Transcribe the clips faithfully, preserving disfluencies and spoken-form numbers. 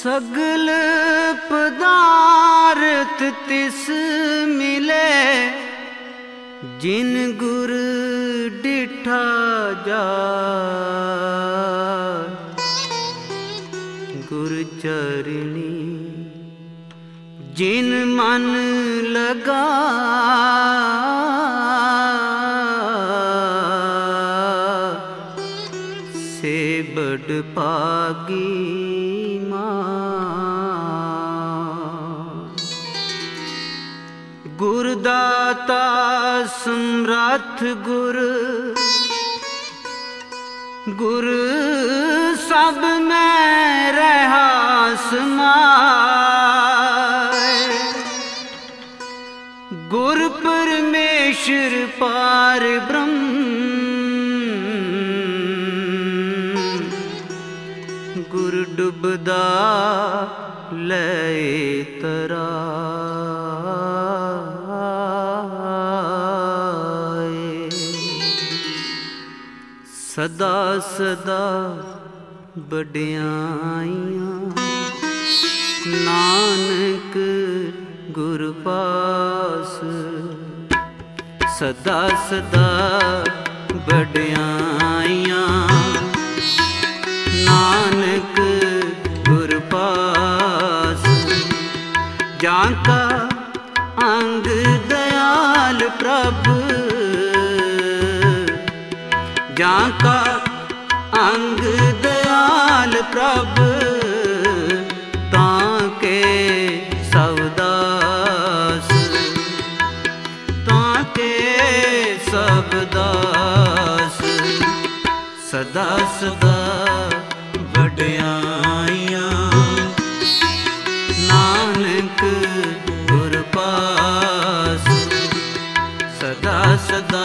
सगल पदार्थ तिस मिले जिन गुर डिठा जाय। गुर चरणी जिन मन लगा से बड़ पागी गुरदाता समरथ गुर गुर सब में रहा समाए। गुर परमेश्वर पार ब्रह्म गुर डुबदा ले तरा। सदा सदा बड़ियाइयां नानक गुर पास। सदा सदा बड़ियाइयां नानक गुर पास। जाका अंग दयाल प्रभु जाका अंग दयाल प्रभु ताके सबदास ताके सबदास। सदा सदा बड़ियाइयां नानक गुर पास। सदा सदा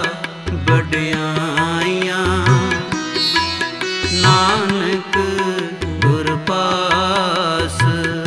बड़ियाइयां नानक गुर पास।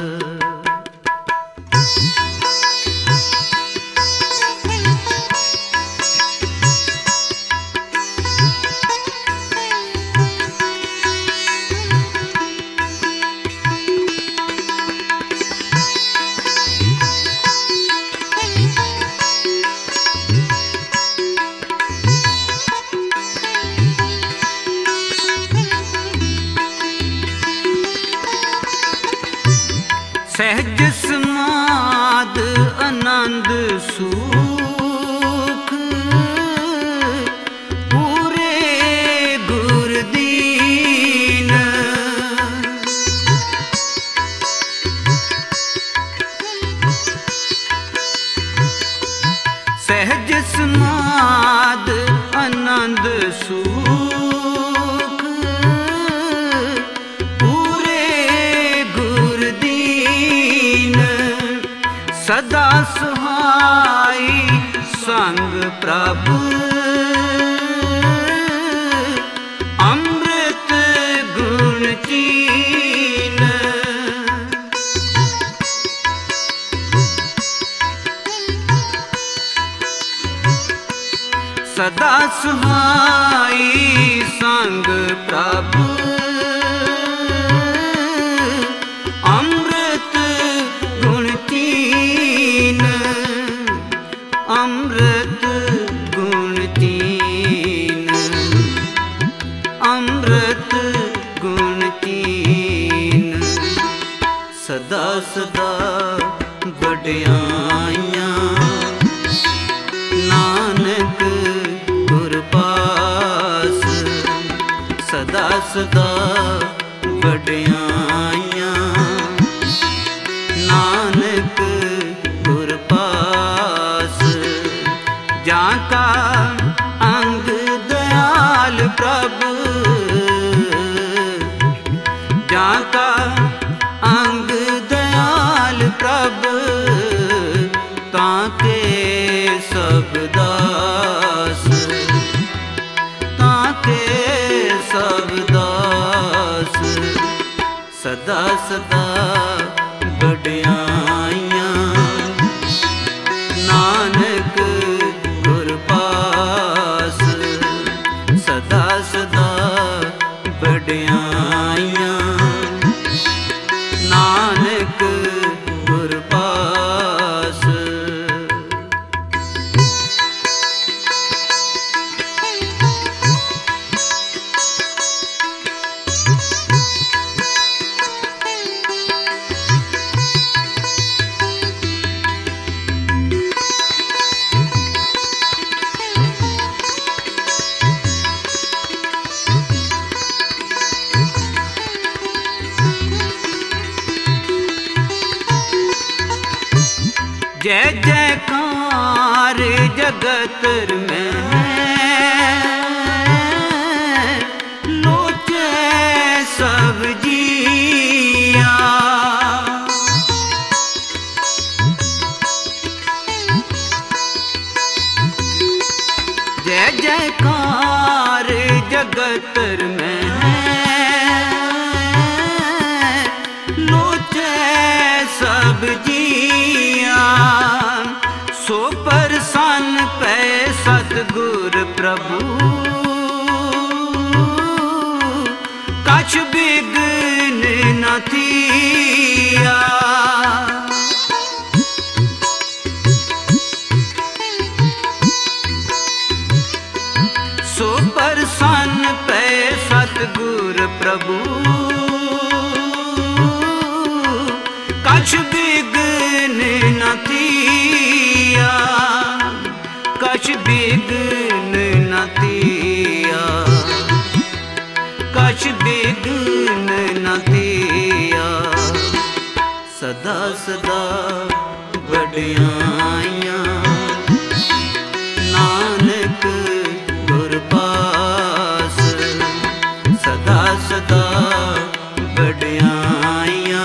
सहज समाद आनंद सुख पूरे गुर दीन। सहज समाद आनंद सुख सदा सुहाई संग प्रभु अमृत गुण चीन। सदा सुहाई संग प्रभु अमृत गुण चीन। अमृत गुण चीन। सदा सदा बड़ियाइयां नानक गुर पास। सदा सदा बड़ियाइयां नानक गुर पास। जाका अंग दयाल प्रभु जाका अंग दयाल प्रभु ताके सबदास ताके सबदास। जय जयकार जगत में लोचे सब जिया। जय जयकार जगत में लोचे सब जिया। सो प्रसन्न पै सतगुर प्रभु कछ बिघ्न न थिया। सो प्रसन्न पै सतगुर प्रभु कछ बिघ्न न थिया। कछ बिघ्न न थिया। कछ बिघ्न न थिया। सदा सदा वडियाइयां नानक गुर पास। सदा सदा वडियाइयां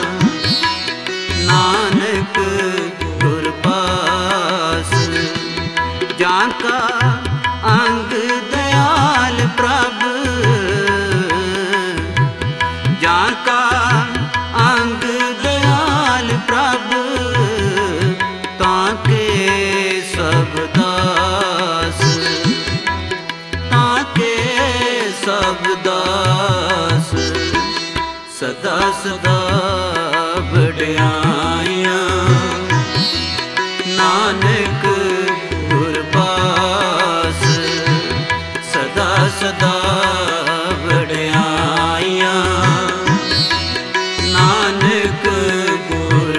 नानक गुर पास। जाका अंग दयाल प्रभ जाका अंग दयाल प्रभ ताके सब दास। ताके सब दास। सदा सदा वडियाइयां नानक गुर पास। सदा सदा वडियाइयां नानक गुर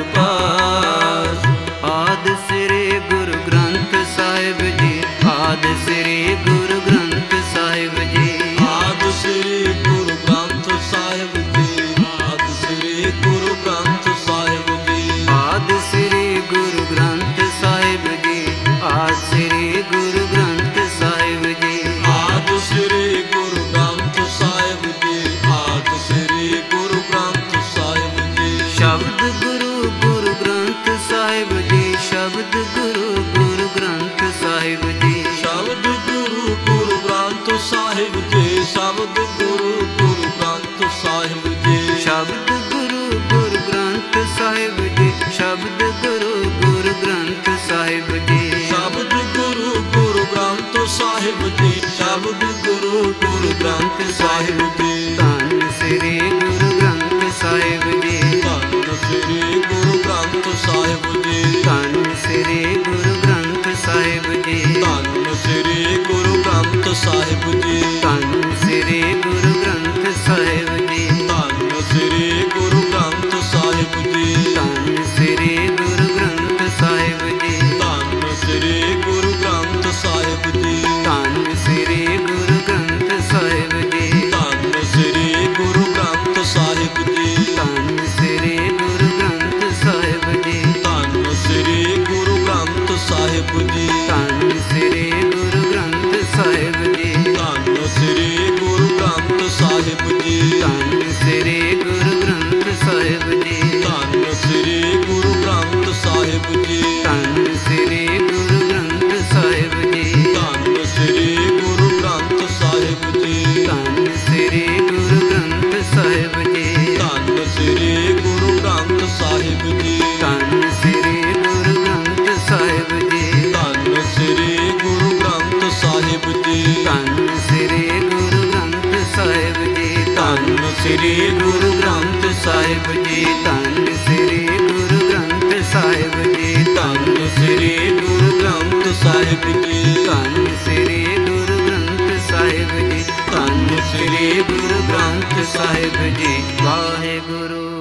पास। आद श्री गुरु ग्रंथ साहिब जी। आद श्री गुरु ग्रंथ साहिब जी। आद श्री गुरु ग्रंथ साहिब जी। आद श्री गुरु ग्रंथ साहिब जी। आद श्री गुरु ग्रंथ साहिब जी। आद श्री गुरु ग्रंथ साहिब जी। आद श्री गुरु ग्रंथ साहिब जी। आद श्री गुरु ग्रंथ साहिब जी। शब्द गुरु गुरु ग्रंथ साहिब जी। शब्द गुरु गुरु ग्रंथ साहिब जी। शब्द गुरु गुरु ग्रंथ साहिब जी। शब्द गुरु गुरु ग्रंथ साहिब जी। शब्द गुरु गुरु ग्रंथ साहिब जी। शब्द गुरु गुरु ग्रंथ साहिब जी। शब्द गुरु गुरु ग्रंथ साहिब जी। शब्द गुरु गुरु ग्रंथ साहिब जी। धन श्री गुरु ग्रंथ साहिब जी। धन श्री गुरु ग्रंथ साहिब जी। धन श्री गुरु ग्रंथ साहिब जी। धन श्री गुरु ग्रंथ साहिब जी। धन श्री गुरु ग्रंथ साहिब जी। धन श्री गुरु ग्रंथ साहिब जी। धन श्री गुरु ग्रंथ साहिब जी। धन श्री गुरु ग्रंथ साहिब जी। धन श्री गुरु ग्रंथ साहिब जी। धन श्री गुरु ग्रंथ साहिब जी। धन श्री गुरु ग्रंथ साहिब जी। धन श्री गुरु ग्रंथ साहिब जी। धन श्री गुरु ग्रंथ साहिब जी। धन श्री गुरु ग्रंथ साहिब जी। धन श्री गुरु ग्रंथ साहिब जी। धन श्री गुरु ग्रंथ साहिब जी। धन श्री गुरु ग्रंथ साहिब जी। ਧੰਨ ਸ੍ਰੀ ਗੁਰੂ ਗ੍ਰੰਥ ਸਾਹਿਬ ਜੀ। ਧੰਨ ਸ੍ਰੀ ਗੁਰੂ ਗ੍ਰੰਥ ਸਾਹਿਬ ਜੀ। ਧੰਨ ਸ੍ਰੀ ਗੁਰੂ ਗ੍ਰੰਥ ਸਾਹਿਬ ਜੀ। ਧੰਨ ਸ੍ਰੀ ਗੁਰੂ ਗ੍ਰੰਥ ਸਾਹਿਬ ਜੀ। ਧੰਨ ਸ੍ਰੀ ਗੁਰੂ ਗ੍ਰੰਥ ਸਾਹਿਬ ਜੀ। ਧੰਨ ਸ੍ਰੀ ਗੁਰੂ ਗ੍ਰੰਥ ਸਾਹਿਬ ਜੀ। ਧੰਨ ਸ੍ਰੀ ਗੁਰੂ ਗ੍ਰੰਥ ਸਾਹਿਬ ਜੀ। ਧੰਨ ਸ੍ਰੀ ਗੁਰੂ ਗ੍ਰੰਥ ਸਾਹਿਬ ਜੀ। ਧੰਨ ਸ੍ਰੀ ਗੁਰੂ ਗ੍ਰੰਥ ਸਾਹਿਬ ਜੀ। ਧੰਨ ਸ੍ਰੀ ਗੁਰੂ ਗ੍ਰੰਥ ਸਾਹਿਬ ਜੀ। ਧੰਨ ਸ੍ਰੀ ਗੁਰੂ ਗ੍ਰੰਥ ਸਾਹਿਬ ਜੀ। ਵਾਹਿਗੁਰੂ